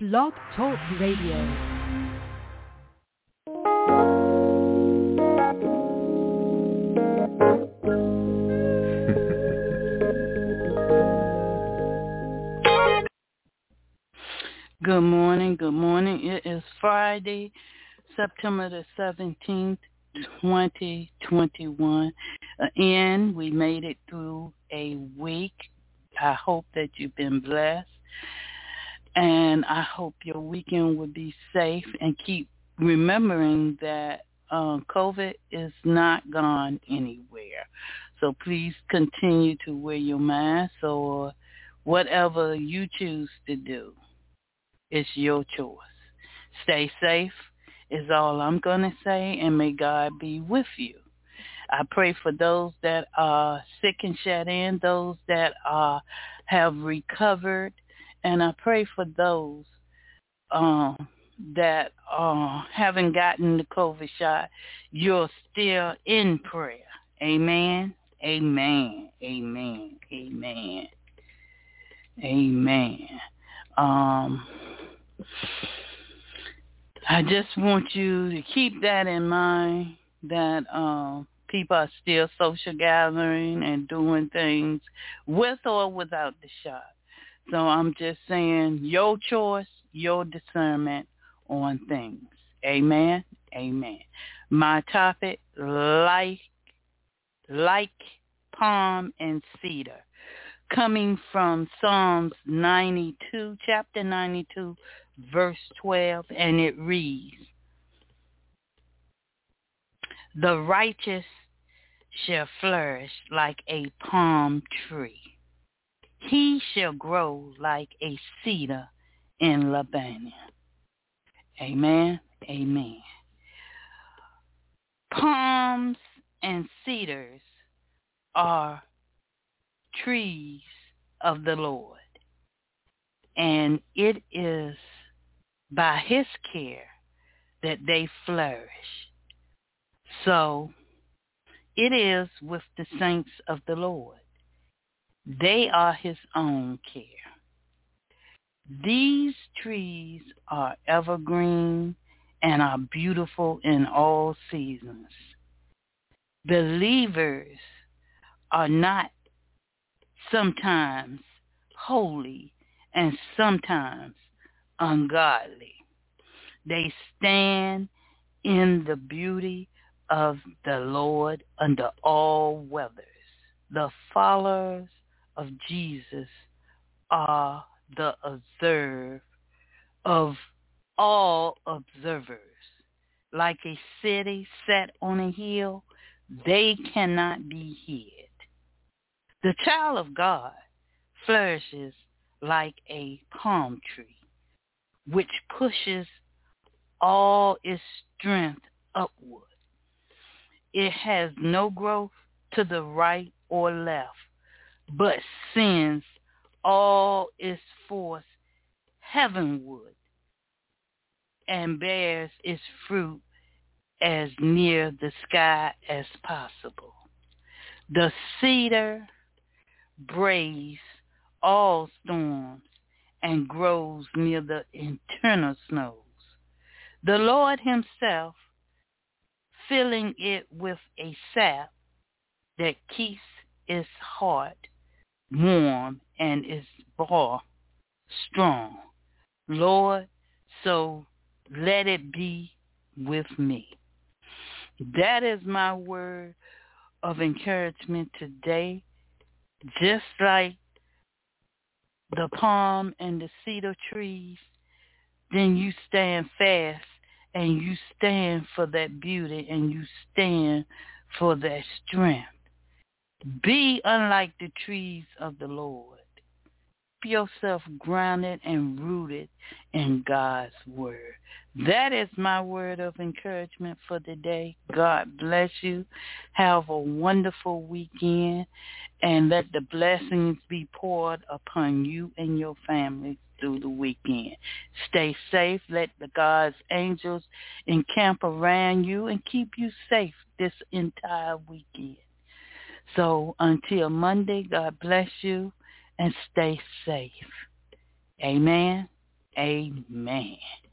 Blog Talk Radio. Good morning, good morning. It is Friday, September the 17th, 2021. And we made it through a week. I hope that you've been blessed. And I hope your weekend will be safe, and keep remembering that COVID is not gone anywhere. So please continue to wear your mask, or whatever you choose to do. It's your choice. Stay safe is all I'm going to say, and may God be with you. I pray for those that are sick and shut in, those that have recovered, and I pray for those that haven't gotten the COVID shot. You're still in prayer. Amen, amen, amen, amen, amen. I just want you to keep that in mind, that people are still social gathering and doing things with or without the shot. So I'm just saying, your choice, your discernment on things. Amen, amen. My topic, like palm and cedar, coming from Psalms 92, chapter 92, verse 12, and it reads, "The righteous shall flourish like a palm tree. He shall grow like a cedar in Lebanon." Amen, amen. Palms and cedars are trees of the Lord, and it is by his care that they flourish. So it is with the saints of the Lord. They are his own care. These trees are evergreen and are beautiful in all seasons. Believers are not sometimes holy and sometimes ungodly. They stand in the beauty of the Lord under all weathers. The followers of Jesus are the observe of all observers. Like a city set on a hill, they cannot be hid. The child of God flourishes like a palm tree, which pushes all its strength upward. It has no growth to the right or left, but sends all its force heavenward and bears its fruit as near the sky as possible. The cedar braves all storms and grows near the eternal snows. The Lord himself filling it with a sap that keeps its heart warm and its ball strong. Lord, so let it be with me. That is my word of encouragement today. Just like the palm and the cedar trees, then you stand fast and you stand for that beauty and you stand for that strength. Be unlike the trees of the Lord. Keep yourself grounded and rooted in God's word. That is my word of encouragement for the day. God bless you. Have a wonderful weekend, and let the blessings be poured upon you and your family through the weekend. Stay safe. Let the God's angels encamp around you and keep you safe this entire weekend. So until Monday, God bless you and stay safe. Amen, Amen.